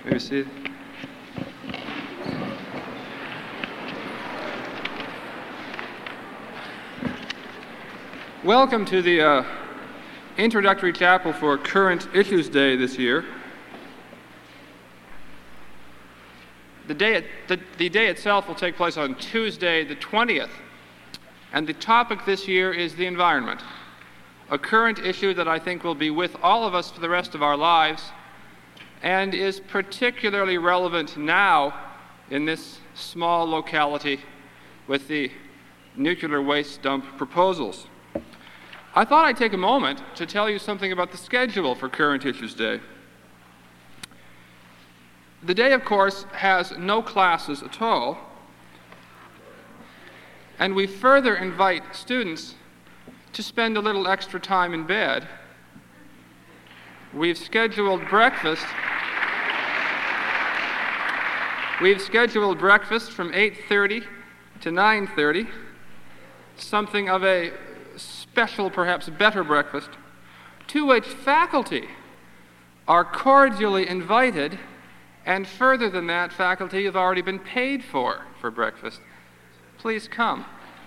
May be seated. Welcome to the introductory chapel for Current Issues Day this year. The day itself will take place on Tuesday the 20th, and the topic this year is the environment, a current issue that I think will be with all of us for the rest of our lives and is particularly relevant now in this small locality with the nuclear waste dump proposals. I thought I'd take a moment to tell you something about the schedule for Current Issues Day. The day, of course, has no classes at all, and we further invite students to spend a little extra time in bed. We've scheduled breakfast from 8:30 to 9:30, something of a special, perhaps better breakfast, to which faculty are cordially invited, and further than that, faculty have already been paid for breakfast. Please come.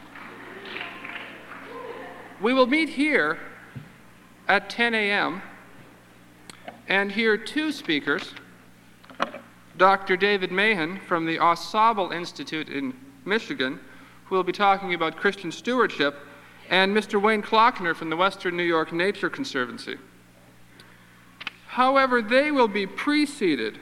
We will meet here at 10 a.m. and hear two speakers, Dr. David Mahan from the Au Institute in Michigan, who will be talking about Christian stewardship, and Mr. Wayne Klockner from the Western New York Nature Conservancy. However, they will be preceded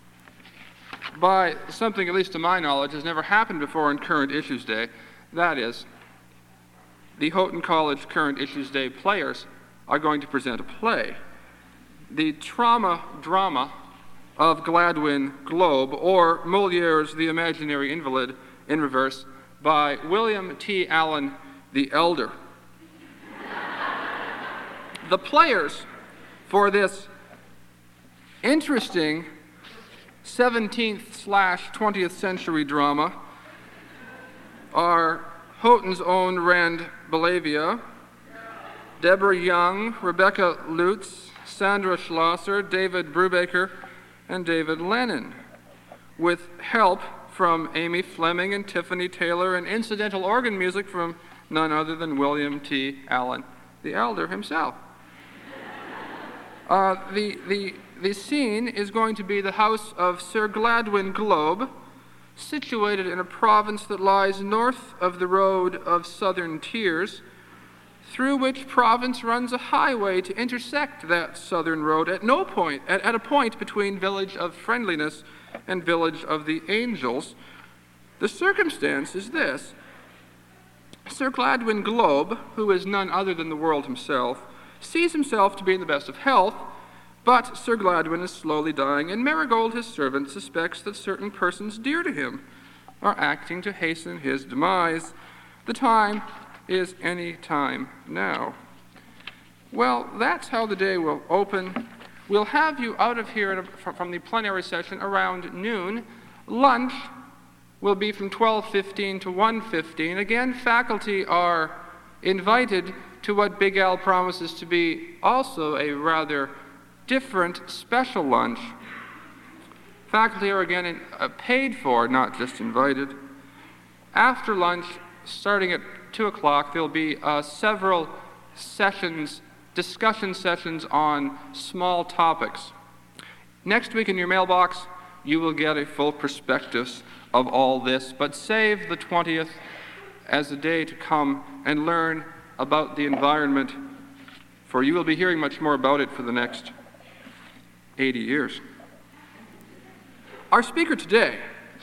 by something, at least to my knowledge, has never happened before on Current Issues Day. That is, the Houghton College Current Issues Day players are going to present a play, the trauma drama of Gladwin Globe, or Moliere's The Imaginary Invalid in reverse, by William T. Allen the Elder. The players for this interesting 17th/20th century drama are Houghton's own Rand Belavia, Deborah Young, Rebecca Lutz, Sandra Schlosser, David Brubaker, and David Lennon, with help from Amy Fleming and Tiffany Taylor, and incidental organ music from none other than William T. Allen the Elder himself. The scene is going to be the house of Sir Gladwin Globe, situated in a province that lies north of the road of Southern Tears, through which province runs a highway to intersect that southern road at a point between Village of Friendliness and Village of the Angels. The circumstance is this: Sir Gladwin Globe, who is none other than the world himself, sees himself to be in the best of health, but Sir Gladwin is slowly dying, and Marigold, his servant, suspects that certain persons dear to him are acting to hasten his demise. The time is any time now. Well, that's how the day will open. We'll have you out of here from the plenary session around noon. Lunch will be from 12:15 to 1:15. Again, faculty are invited to what Big Al promises to be also a rather different special lunch. Faculty are again paid for, not just invited. After lunch, starting at 2 o'clock, there'll be several discussion sessions on small topics. Next week in your mailbox, you will get a full prospectus of all this, but save the 20th as a day to come and learn about the environment, for you will be hearing much more about it for the next 80 years. Our speaker today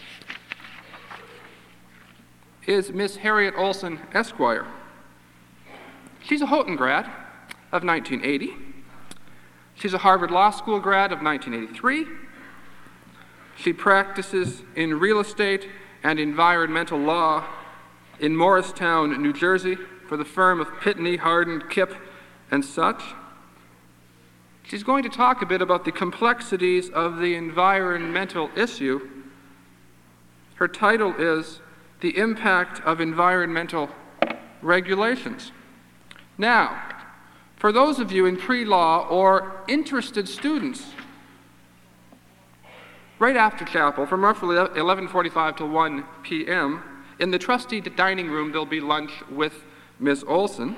is Miss Harriet Olson, Esquire. She's a Houghton grad of 1980. She's a Harvard Law School grad of 1983. She practices in real estate and environmental law in Morristown, New Jersey, for the firm of Pitney, Hardin, Kipp, and such. She's going to talk a bit about the complexities of the environmental issue. Her title is The Impact of Environmental Regulations. Now, for those of you in pre-law or interested students right after chapel, from roughly 11:45 to 1 p.m., in the trustee dining room, there'll be lunch with Ms. Olson.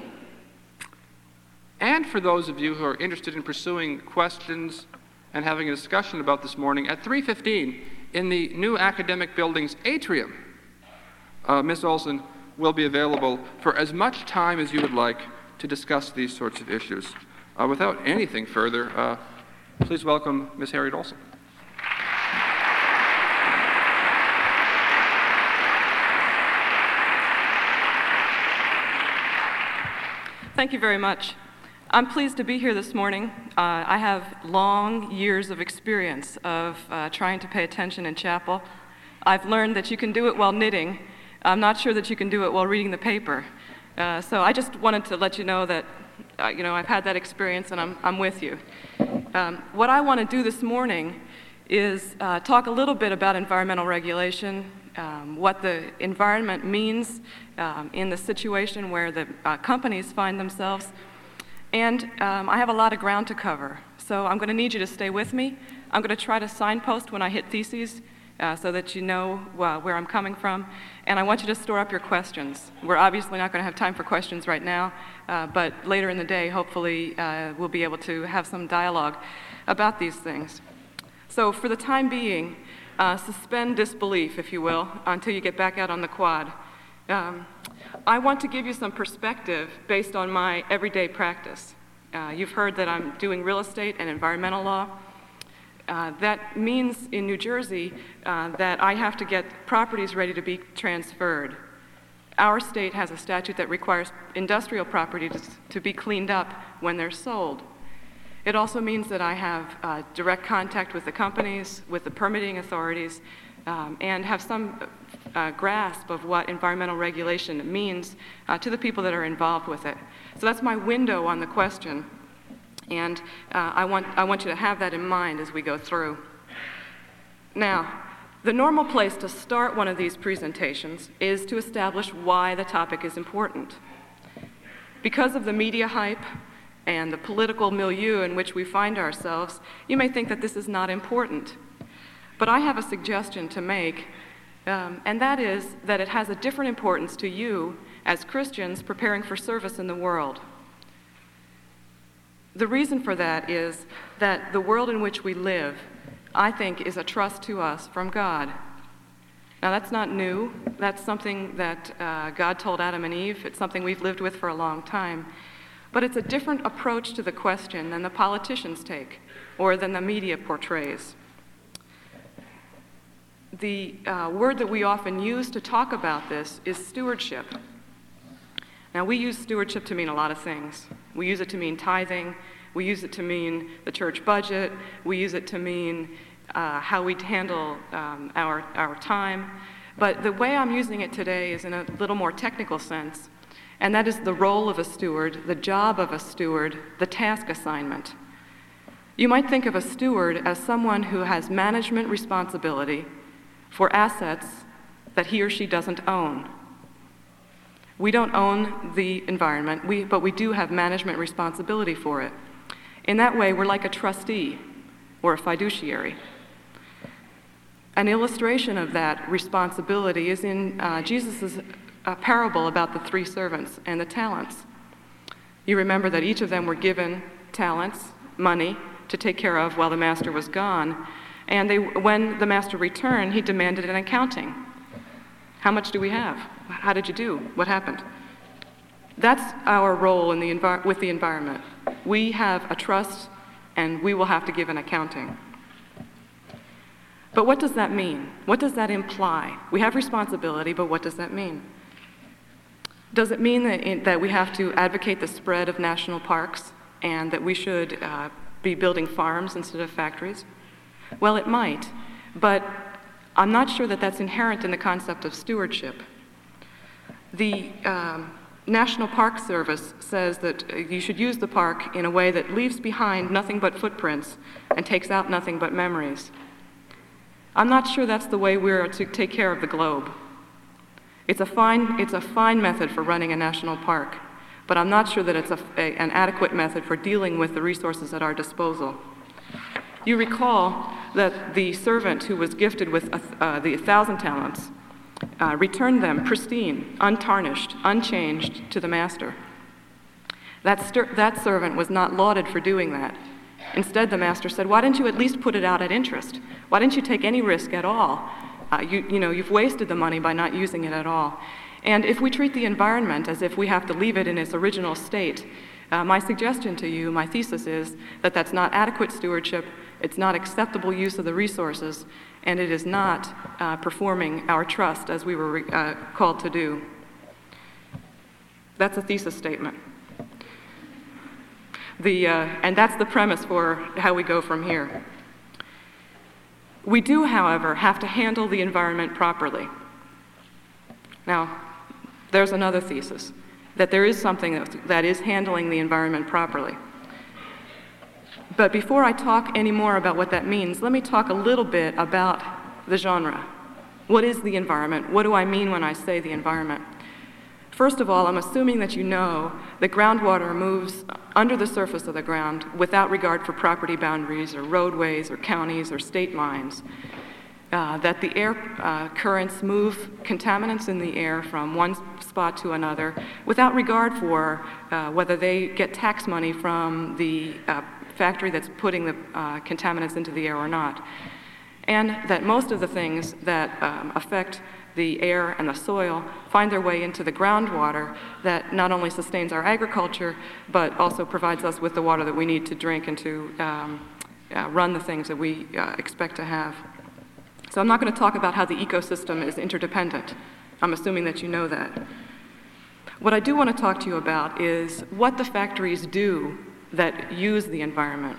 And for those of you who are interested in pursuing questions and having a discussion about this morning, at 3:15 in the new academic building's atrium, Ms. Olson will be available for as much time as you would like to discuss these sorts of issues. Without anything further, please welcome Ms. Harriet Olson. Thank you very much. I'm pleased to be here this morning. I have long years of experience of trying to pay attention in chapel. I've learned that you can do it while knitting. I'm not sure that you can do it while reading the paper. So I just wanted to let you know that I've had that experience and I'm with you. What I want to do this morning is talk a little bit about environmental regulation, what the environment means in the situation where the companies find themselves. And I have a lot of ground to cover, so I'm going to need you to stay with me. I'm going to try to signpost when I hit theses so that you know where I'm coming from. And I want you to store up your questions. We're obviously not going to have time for questions right now, but later in the day, hopefully, we'll be able to have some dialogue about these things. So for the time being, suspend disbelief, if you will, until you get back out on the quad. I want to give you some perspective based on my everyday practice. You've heard that I'm doing real estate and environmental law. That means in New Jersey that I have to get properties ready to be transferred. Our state has a statute that requires industrial properties to be cleaned up when they're sold. It also means that I have direct contact with the companies, with the permitting authorities, and have some grasp of what environmental regulation means to the people that are involved with it. So that's my window on the question, and I want you to have that in mind as we go through. Now, the normal place to start one of these presentations is to establish why the topic is important. Because of the media hype and the political milieu in which we find ourselves, you may think that this is not important. But I have a suggestion to make, and that is that it has a different importance to you as Christians preparing for service in the world. The reason for that is that the world in which we live, I think, is a trust to us from God. Now, that's not new. That's something that God told Adam and Eve. It's something we've lived with for a long time. But it's a different approach to the question than the politicians take or than the media portrays. The word that we often use to talk about this is stewardship. Now, we use stewardship to mean a lot of things. We use it to mean tithing. We use it to mean the church budget. We use it to mean how we handle our time. But the way I'm using it today is in a little more technical sense, and that is the role of a steward, the job of a steward, the task assignment. You might think of a steward as someone who has management responsibility for assets that he or she doesn't own. We don't own the environment, but we do have management responsibility for it. In that way, we're like a trustee or a fiduciary. An illustration of that responsibility is in Jesus' parable about the 3 servants and the talents. You remember that each of them were given talents, money, to take care of while the master was gone. And when the master returned, he demanded an accounting. How much do we have? How did you do? What happened? That's our role with the environment. We have a trust, and we will have to give an accounting. But what does that mean? What does that imply? We have responsibility, but what does that mean? Does it mean that we have to advocate the spread of national parks and that we should be building farms instead of factories? Well, it might, but I'm not sure that that's inherent in the concept of stewardship. The National Park Service says that you should use the park in a way that leaves behind nothing but footprints and takes out nothing but memories. I'm not sure that's the way we're to take care of the globe. It's a fine method for running a national park, but I'm not sure that it's an adequate method for dealing with the resources at our disposal. You recall that the servant who was gifted with the 1,000 talents returned them pristine, untarnished, unchanged to the master. That servant was not lauded for doing that. Instead, the master said, why didn't you at least put it out at interest? Why didn't you take any risk at all? You've wasted the money by not using it at all. And if we treat the environment as if we have to leave it in its original state, my suggestion to you, my thesis is that that's not adequate stewardship, it's not acceptable use of the resources, and it is not performing our trust as we were called to do. That's a thesis statement. And that's the premise for how we go from here. We do, however, have to handle the environment properly. Now, there's another thesis, that there is something that is handling the environment properly. But before I talk any more about what that means, let me talk a little bit about the genre. What is the environment? What do I mean when I say the environment? First of all, I'm assuming that you know that groundwater moves under the surface of the ground without regard for property boundaries or roadways or counties or state lines. That the air currents move contaminants in the air from one spot to another without regard for whether they get tax money from the factory that's putting the contaminants into the air or not. And that most of the things that affect the air and the soil find their way into the groundwater that not only sustains our agriculture, but also provides us with the water that we need to drink and to run the things that we expect to have. So I'm not going to talk about how the ecosystem is interdependent. I'm assuming that you know that. What I do want to talk to you about is what the factories do that use the environment.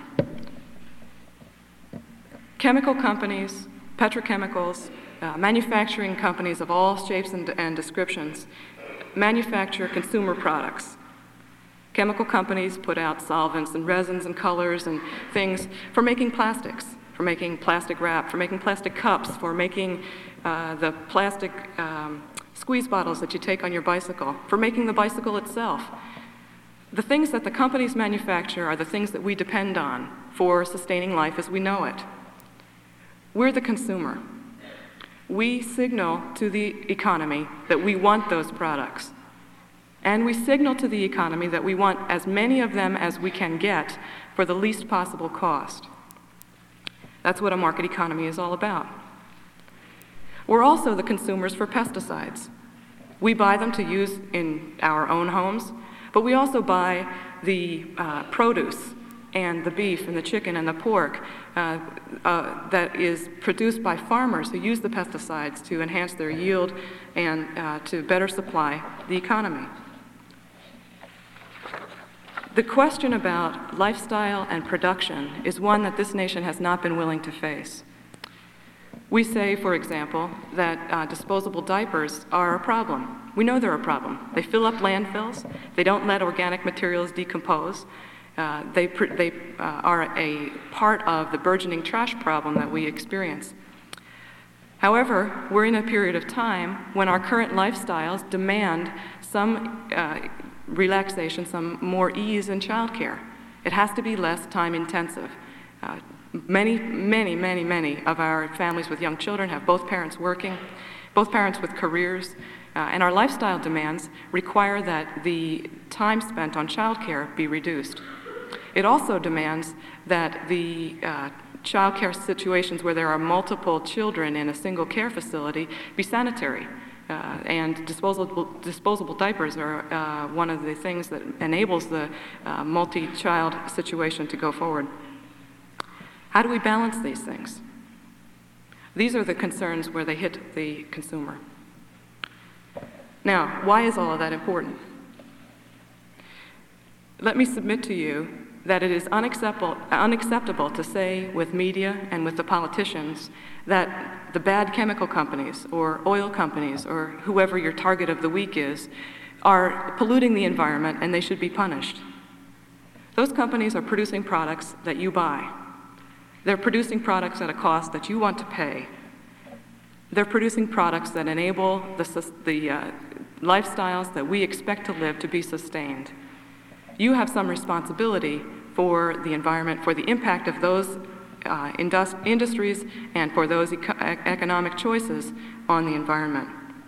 Chemical companies, petrochemicals, manufacturing companies of all shapes and descriptions manufacture consumer products. Chemical companies put out solvents and resins and colors and things for making plastics, for making plastic wrap, for making plastic cups, for making the plastic squeeze bottles that you take on your bicycle, for making the bicycle itself. The things that the companies manufacture are the things that we depend on for sustaining life as we know it. We're the consumer. We signal to the economy that we want those products. And we signal to the economy that we want as many of them as we can get for the least possible cost. That's what a market economy is all about. We're also the consumers for pesticides. We buy them to use in our own homes, but we also buy the produce and the beef and the chicken and the pork that is produced by farmers who use the pesticides to enhance their yield and to better supply the economy. The question about lifestyle and production is one that this nation has not been willing to face. We say, for example, that disposable diapers are a problem. We know they're a problem. They fill up landfills. They don't let organic materials decompose. They are a part of the burgeoning trash problem that we experience. However, we're in a period of time when our current lifestyles demand some relaxation, some more ease in childcare. It has to be less time intensive. Many of our families with young children have both parents working, both parents with careers, and our lifestyle demands require that the time spent on childcare be reduced. It also demands that the childcare situations where there are multiple children in a single care facility be sanitary. And disposable diapers are one of the things that enables the multi-child situation to go forward. How do we balance these things? These are the concerns where they hit the consumer. Now, why is all of that important? Let me submit to you that it is unacceptable to say with media and with the politicians that the bad chemical companies or oil companies or whoever your target of the week is are polluting the environment and they should be punished. Those companies are producing products that you buy. They're producing products at a cost that you want to pay. They're producing products that enable the lifestyles that we expect to live to be sustained. You have some responsibility for the environment, for the impact of those industries and for those economic choices on the environment.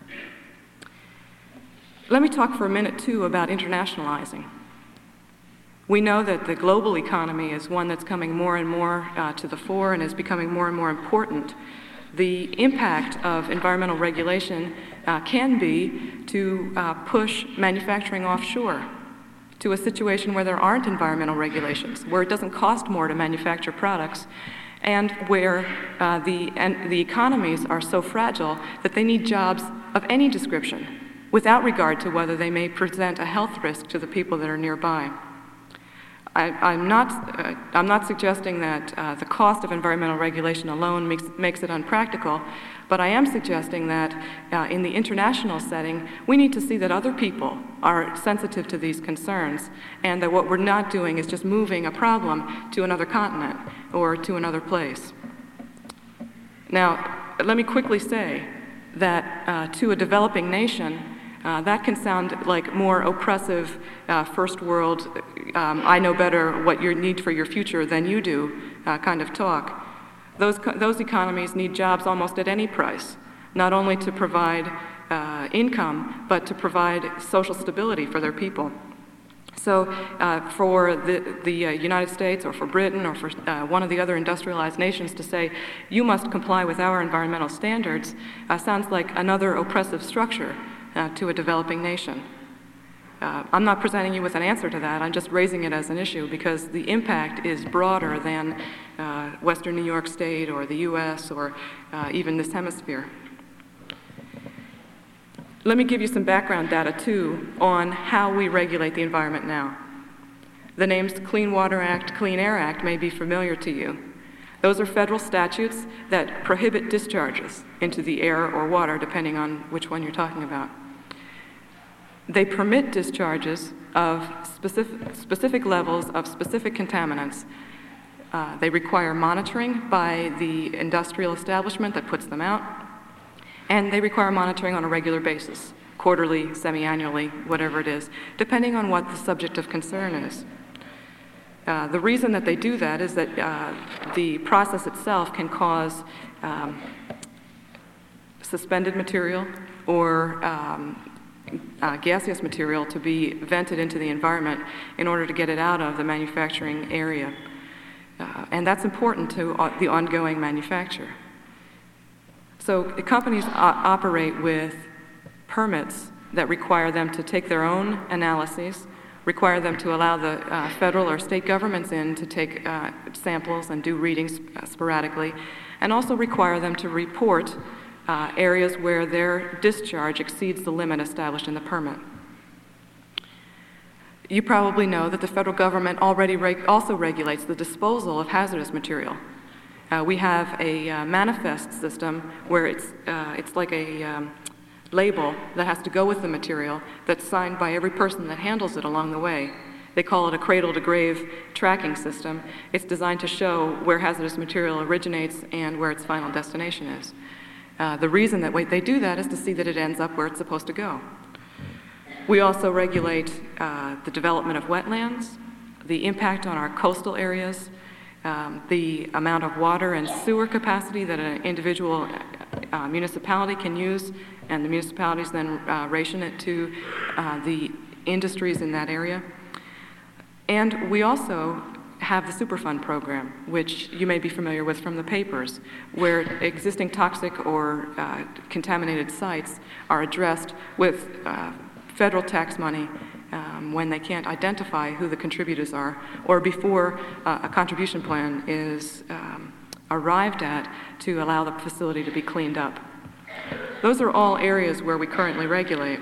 Let me talk for a minute, too, about internationalizing. We know that the global economy is one that's coming more and more to the fore and is becoming more and more important. The impact of environmental regulation can be to push manufacturing offshore to a situation where there aren't environmental regulations, where it doesn't cost more to manufacture products, and where the economies are so fragile that they need jobs of any description, without regard to whether they may present a health risk to the people that are nearby. I'm not suggesting that the cost of environmental regulation alone makes it unpractical, but I am suggesting that in the international setting, we need to see that other people are sensitive to these concerns, and that what we're not doing is just moving a problem to another continent or to another place. Now, let me quickly say that to a developing nation, that can sound like more oppressive first world, I know better what you need for your future than you do kind of talk. Those economies need jobs almost at any price, not only to provide income, but to provide social stability for their people. So for the United States or for Britain or for one of the other industrialized nations to say, you must comply with our environmental standards, sounds like another oppressive structure to a developing nation. I'm not presenting you with an answer to that, I'm just raising it as an issue because the impact is broader than Western New York State or the US or even this hemisphere. Let me give you some background data too on how we regulate the environment now. The names Clean Water Act, Clean Air Act may be familiar to you. Those are federal statutes that prohibit discharges into the air or water, depending on which one you're talking about. They permit discharges of specific levels of specific contaminants. They require monitoring by the industrial establishment that puts them out, and they require monitoring on a regular basis, quarterly, semi-annually, whatever it is, depending on what the subject of concern is. The reason that they do that is that the process itself can cause suspended material or gaseous material to be vented into the environment in order to get it out of the manufacturing area. And that's important to the ongoing manufacture. So the companies operate with permits that require them to take their own analyses, require them to allow the federal or state governments in to take samples and do readings sporadically, and also require them to report areas where their discharge exceeds the limit established in the permit. You probably know that the federal government already also regulates the disposal of hazardous material. We have a manifest system where it's like a label that has to go with the material that's signed by every person that handles it along the way. They call it a cradle-to-grave tracking system. It's designed to show where hazardous material originates and where its final destination is. The reason that they do that is to see that it ends up where it's supposed to go. We also regulate the development of wetlands, the impact on our coastal areas, the amount of water and sewer capacity that an individual municipality can use, and the municipalities then ration it to the industries in that area. And we also have the Superfund program, which you may be familiar with from the papers, where existing toxic or contaminated sites are addressed with federal tax money when they can't identify who the contributors are, or before a contribution plan is arrived at to allow the facility to be cleaned up. Those are all areas where we currently regulate.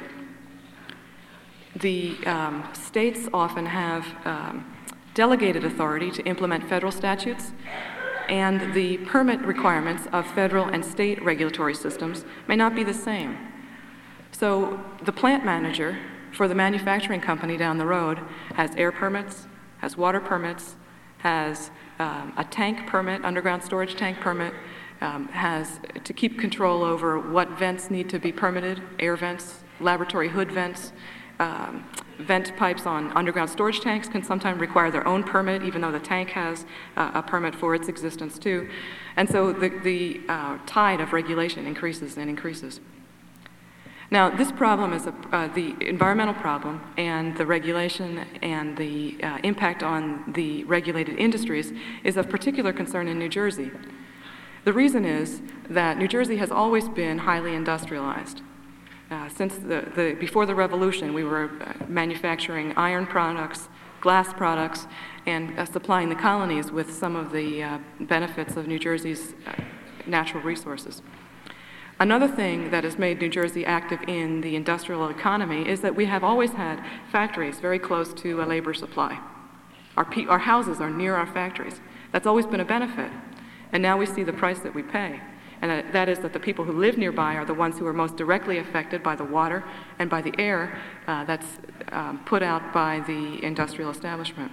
The states often have delegated authority to implement federal statutes, and the permit requirements of federal and state regulatory systems may not be the same. So the plant manager for the manufacturing company down the road has air permits, has water permits, has a tank permit, underground storage tank permit, has to keep control over what vents need to be permitted, air vents, laboratory hood vents, vent pipes on underground storage tanks can sometimes require their own permit, even though the tank has a permit for its existence too. And so the tide of regulation increases and increases. Now, this problem is the environmental problem, and the regulation and the impact on the regulated industries is of particular concern in New Jersey. The reason is that New Jersey has always been highly industrialized. Since before the Revolution, we were manufacturing iron products, glass products, and supplying the colonies with some of the benefits of New Jersey's natural resources. Another thing that has made New Jersey active in the industrial economy is that we have always had factories very close to a labor supply. Our houses are near our factories. That's always been a benefit. And now we see the price that we pay. And that is that the people who live nearby are the ones who are most directly affected by the water and by the air that's put out by the industrial establishment.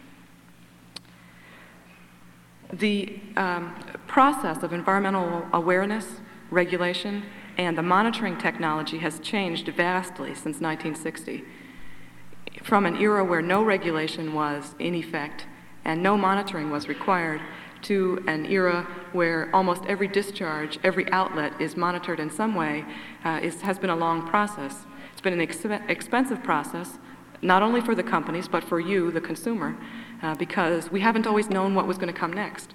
The process of environmental awareness, regulation, and the monitoring technology has changed vastly since 1960. From an era where no regulation was in effect and no monitoring was required, to an era where almost every discharge, every outlet is monitored in some way, has been a long process. It's been an expensive process, not only for the companies, but for you, the consumer, because we haven't always known what was going to come next.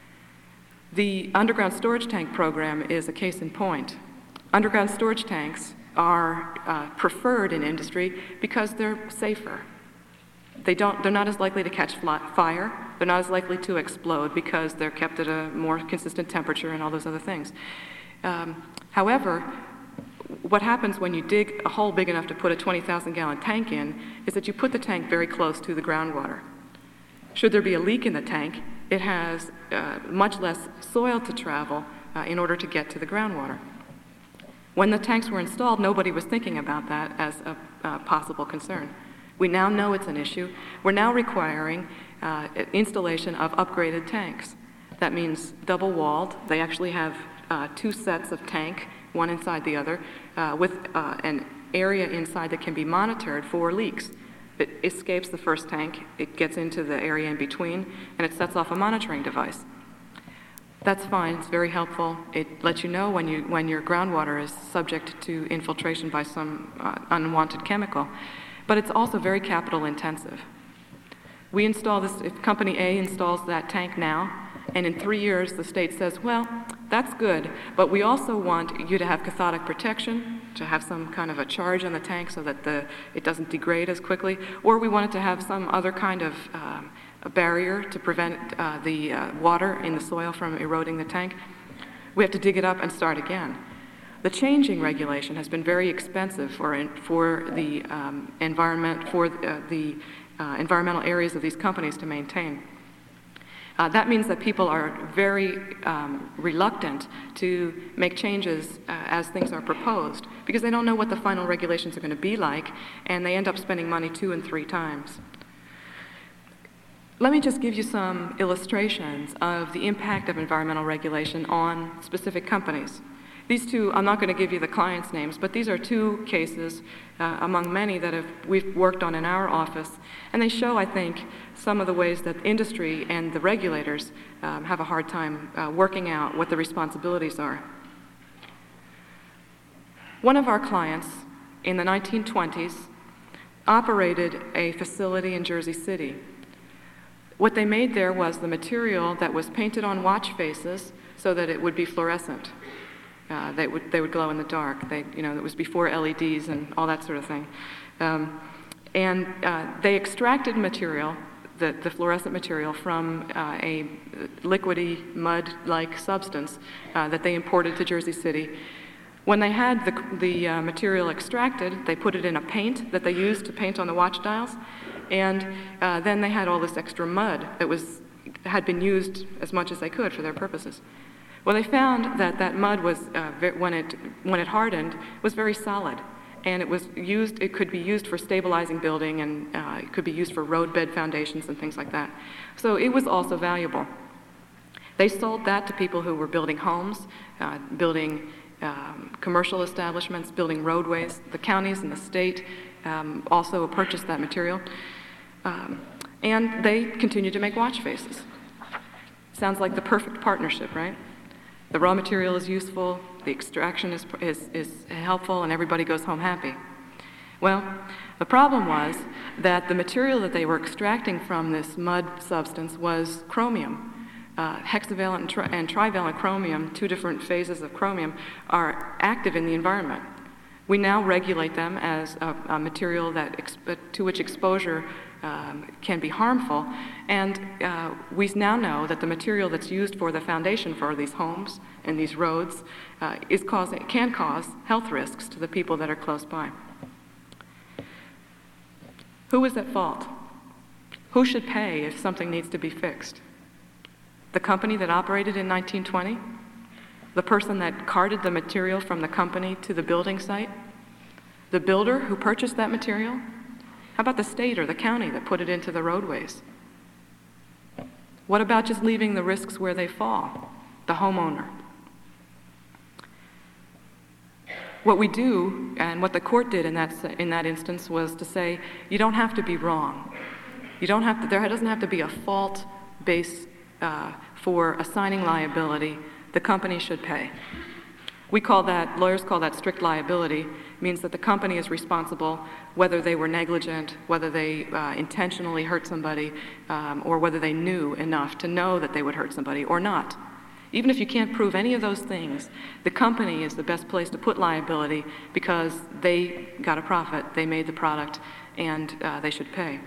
The underground storage tank program is a case in point. Underground storage tanks are preferred in industry because they're safer. They're not as likely to catch fire. They're not as likely to explode because they're kept at a more consistent temperature and all those other things. However, what happens when you dig a hole big enough to put a 20,000-gallon tank in is that you put the tank very close to the groundwater. Should there be a leak in the tank, it has much less soil to travel in order to get to the groundwater. When the tanks were installed, nobody was thinking about that as a possible concern. We now know it's an issue. We're now requiring installation of upgraded tanks. That means double-walled. They actually have two sets of tank, one inside the other, with an area inside that can be monitored for leaks. It escapes the first tank, it gets into the area in between, and it sets off a monitoring device. That's fine, it's very helpful. It lets you know when your groundwater is subject to infiltration by some unwanted chemical. But it's also very capital intensive. We install this, if Company A installs that tank now, and in 3 years the state says, well, that's good, but we also want you to have cathodic protection, to have some kind of a charge on the tank so that it doesn't degrade as quickly, or we want it to have some other kind of a barrier to prevent the water in the soil from eroding the tank. We have to dig it up and start again. The changing regulation has been very expensive for the environmental areas of these companies to maintain. That means that people are very reluctant to make changes as things are proposed because they don't know what the final regulations are going to be like, and they end up spending money 2 and 3 times. Let me just give you some illustrations of the impact of environmental regulation on specific companies. These two, I'm not going to give you the clients' names, but these are 2 cases among many that we've worked on in our office, and they show, I think, some of the ways that industry and the regulators have a hard time working out what the responsibilities are. One of our clients in the 1920s operated a facility in Jersey City. What they made there was the material that was painted on watch faces so that it would be fluorescent. They would glow in the dark. It was before LEDs and all that sort of thing. They extracted material, the fluorescent material, from a liquidy, mud-like substance that they imported to Jersey City. When they had the material extracted, they put it in a paint that they used to paint on the watch dials, and then they had all this extra mud that had been used as much as they could for their purposes. Well, they found that mud was, when it hardened, was very solid, and it could be used for stabilizing building, and it could be used for roadbed foundations and things like that. So it was also valuable. They sold that to people who were building homes, building commercial establishments, building roadways. The counties and the state also purchased that material. And they continue to make watch faces. Sounds like the perfect partnership, right? The raw material is useful, the extraction is helpful, and everybody goes home happy. Well, the problem was that the material that they were extracting from this mud substance was chromium. Hexavalent and trivalent chromium, two different phases of chromium, are active in the environment. We now regulate them as a material to which exposure can be harmful, and we now know that the material that's used for the foundation for these homes and these roads can cause health risks to the people that are close by. Who is at fault? Who should pay if something needs to be fixed? The company that operated in 1920? The person that carted the material from the company to the building site? The builder who purchased that material? How about the state or the county that put it into the roadways? What about just leaving the risks where they fall? The homeowner. What we do, and what the court did in that instance, was to say, you don't have to be wrong. There doesn't have to be a fault base for assigning liability. The company should pay. Lawyers call that strict liability. It means that the company is responsible whether they were negligent, whether they intentionally hurt somebody, or whether they knew enough to know that they would hurt somebody or not. Even if you can't prove any of those things, the company is the best place to put liability because they got a profit, they made the product, and they should pay.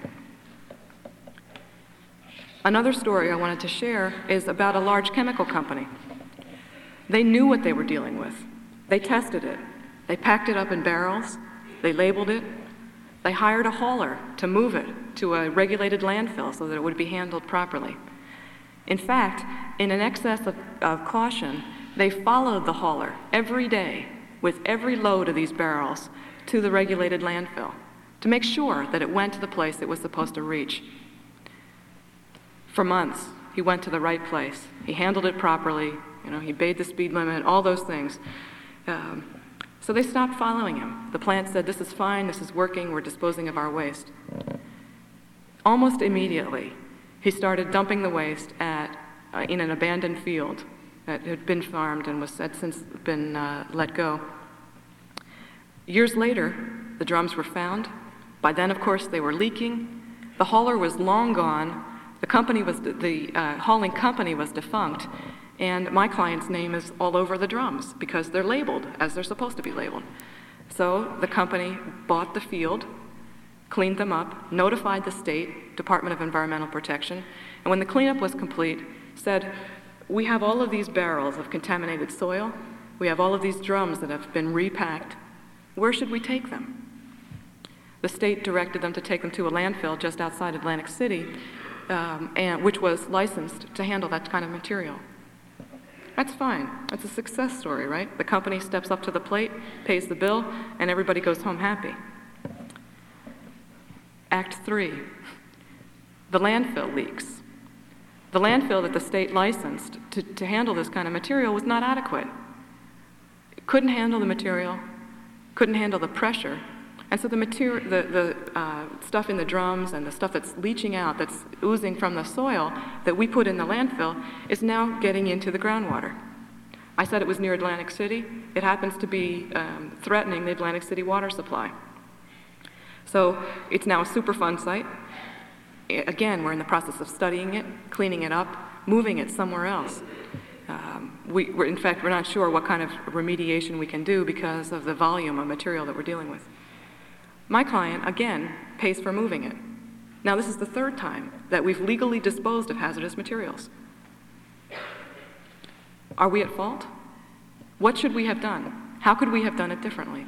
Another story I wanted to share is about a large chemical company. They knew what they were dealing with. They tested it. They packed it up in barrels. They labeled it. They hired a hauler to move it to a regulated landfill so that it would be handled properly. In fact, in an excess of caution, they followed the hauler every day with every load of these barrels to the regulated landfill to make sure that it went to the place it was supposed to reach. For months, he went to the right place. He handled it properly. He obeyed the speed limit, all those things. So they stopped following him. The plant said, this is fine, this is working, we're disposing of our waste. Almost immediately, he started dumping the waste in an abandoned field that had been farmed and had since been let go. Years later, the drums were found. By then, of course, they were leaking. The hauler was long gone. The hauling company was defunct. And my client's name is all over the drums because they're labeled as they're supposed to be labeled. So the company bought the field, cleaned them up, notified the state Department of Environmental Protection, and when the cleanup was complete, said, we have all of these barrels of contaminated soil, we have all of these drums that have been repacked, where should we take them? The state directed them to take them to a landfill just outside Atlantic City, which was licensed to handle that kind of material. That's fine. That's a success story, right? The company steps up to the plate, pays the bill, and everybody goes home happy. Act 3, the landfill leaks. The landfill that the state licensed to handle this kind of material was not adequate. It couldn't handle the material, couldn't handle the pressure, and so the stuff in the drums and the stuff that's leaching out, that's oozing from the soil that we put in the landfill is now getting into the groundwater. I said it was near Atlantic City. It happens to be threatening the Atlantic City water supply. So it's now a Superfund site. Again, we're in the process of studying it, cleaning it up, moving it somewhere else. In fact, we're not sure what kind of remediation we can do because of the volume of material that we're dealing with. My client, again, pays for moving it. Now, this is the third time that we've legally disposed of hazardous materials. Are we at fault? What should we have done? How could we have done it differently?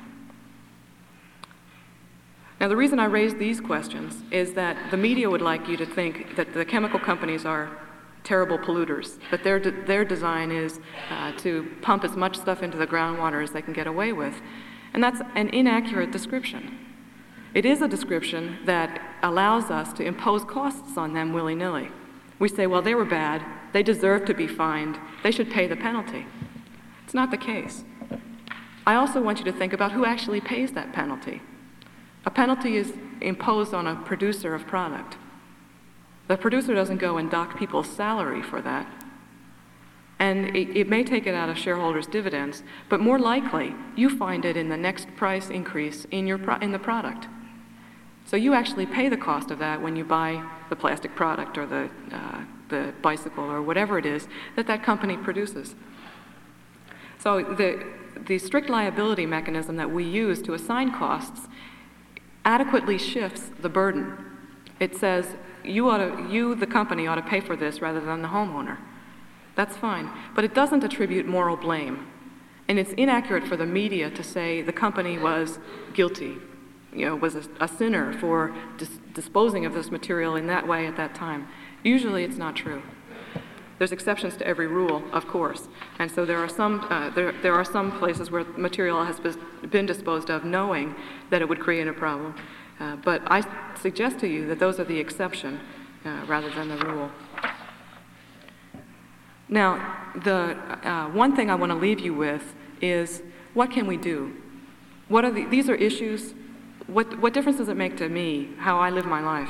Now, the reason I raise these questions is that the media would like you to think that the chemical companies are terrible polluters, that their design is to pump as much stuff into the groundwater as they can get away with. And that's an inaccurate description. It is a description that allows us to impose costs on them willy-nilly. We say, well, they were bad, they deserve to be fined, they should pay the penalty. It's not the case. I also want you to think about who actually pays that penalty. A penalty is imposed on a producer of product. The producer doesn't go and dock people's salary for that. And it may take it out of shareholders' dividends, but more likely, you find it in the next price increase in the product. So you actually pay the cost of that when you buy the plastic product or the bicycle or whatever it is that company produces. So the strict liability mechanism that we use to assign costs adequately shifts the burden. It says, you, the company, ought to pay for this rather than the homeowner. That's fine, but it doesn't attribute moral blame. And it's inaccurate for the media to say the company was guilty, was a sinner for disposing of this material in that way at that time. Usually it's not true. There's exceptions to every rule, of course, and so there are some places where material has been disposed of knowing that it would create a problem. But I suggest to you that those are the exception rather than the rule. Now, the one thing I want to leave you with is, what can we do? These are issues. What difference does it make to me how I live my life?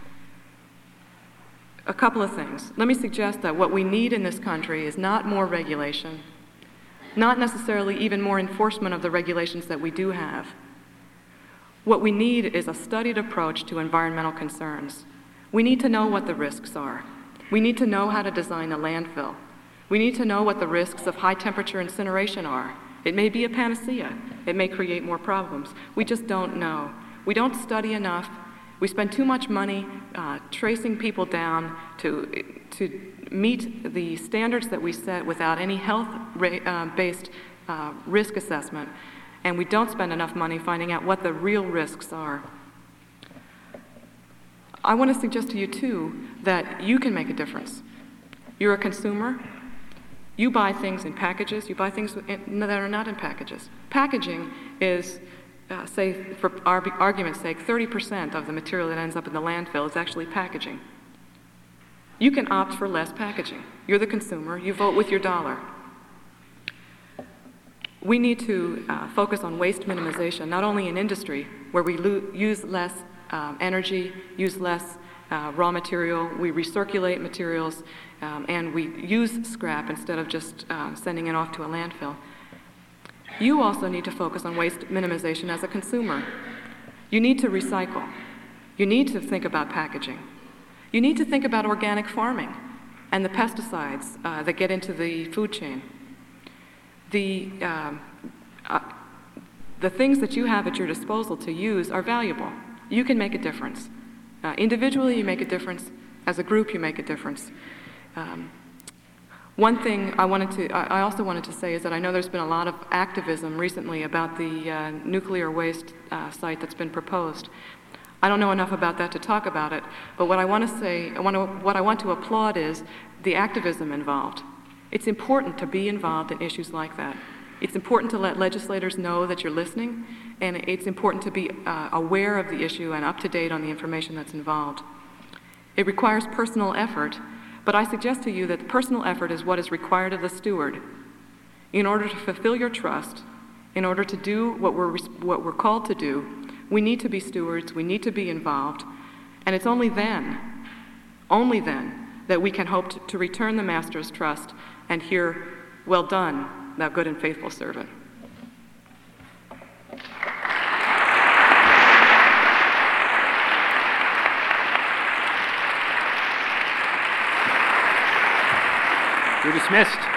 A couple of things. Let me suggest that what we need in this country is not more regulation, not necessarily even more enforcement of the regulations that we do have. What we need is a studied approach to environmental concerns. We need to know what the risks are. We need to know how to design a landfill. We need to know what the risks of high-temperature incineration are. It may be a panacea. It may create more problems. We just don't know. We don't study enough. We spend too much money tracing people down to meet the standards that we set without any health-based risk assessment, and we don't spend enough money finding out what the real risks are. I want to suggest to you, too, that you can make a difference. You're a consumer. You buy things in packages. You buy things that are not in packages. Packaging is, say, for argument's sake, 30% of the material that ends up in the landfill is actually packaging. You can opt for less packaging. You're the consumer. You vote with your dollar. We need to focus on waste minimization, not only in industry, where we use less energy, use less raw material, we recirculate materials, and we use scrap instead of just sending it off to a landfill. You also need to focus on waste minimization as a consumer. You need to recycle. You need to think about packaging. You need to think about organic farming and the pesticides that get into the food chain. The things that you have at your disposal to use are valuable. You can make a difference. Individually, you make a difference. As a group, you make a difference. One thing I also wanted to say is that I know there's been a lot of activism recently about the nuclear waste site that's been proposed. I don't know enough about that to talk about it, but what I want to say, what I want to applaud is the activism involved. It's important to be involved in issues like that. It's important to let legislators know that you're listening, and it's important to be aware of the issue and up to date on the information that's involved. It requires personal effort, but I suggest to you that the personal effort is what is required of the steward. In order to fulfill your trust, in order to do what we're called to do, we need to be stewards, we need to be involved, and it's only then that we can hope to return the master's trust and hear, "Well done, thou good and faithful servant." You're dismissed.